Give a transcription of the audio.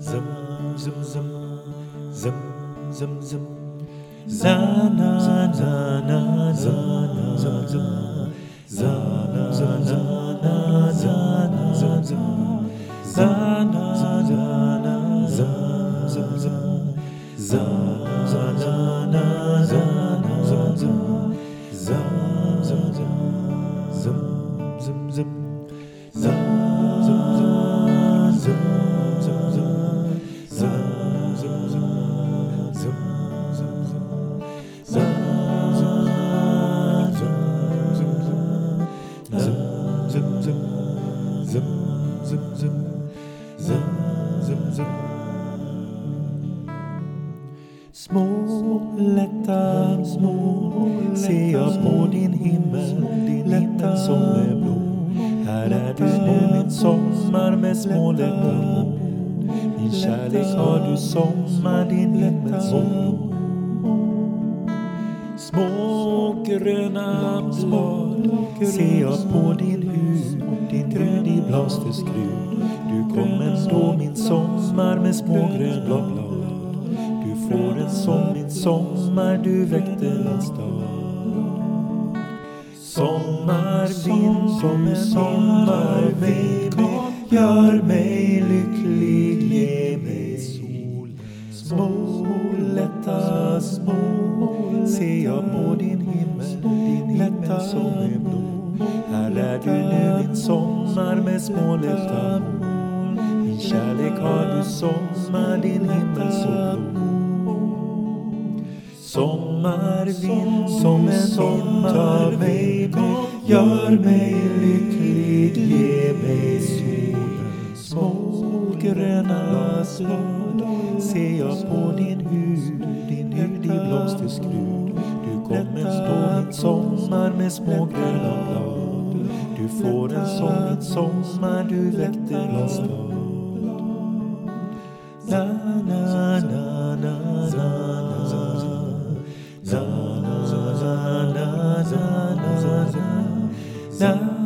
zum zum zum zum zum zum za na na na za na za za za na za za na za na za za za na za na za za za za za na za na za za za za za zum zum zum za zum zum små lätta små ser jag på din himmel, lätta som är blå. Här är du nu min sommar med små lätta mål. Min kärlek har du sommar, din himmel så blå. Små gröna blad ser jag på din hud, din grön i blomsterskrud. Du kom ändå min sommar med små gröna blad. Du får en som min sommar, du väckte min stad. Sommarvind som en sommarvind gör mig lycklig, ge mig sol. Små lätta små ser jag på din himmel, din lätta som är blå. Här är du nu min sommar med små lätta mål. Min kärlek har du sommar, din himmel så blå. Sommarvind som en sommarvind gör mig lycklig, ge mig solen. Små gröna blad ser jag på din hud, din hud i blomsterskrud. Du kom ändå min sommar med små gröna blad. Du får en som min sommar, du väckte min stad. Na na na na na na na na na na na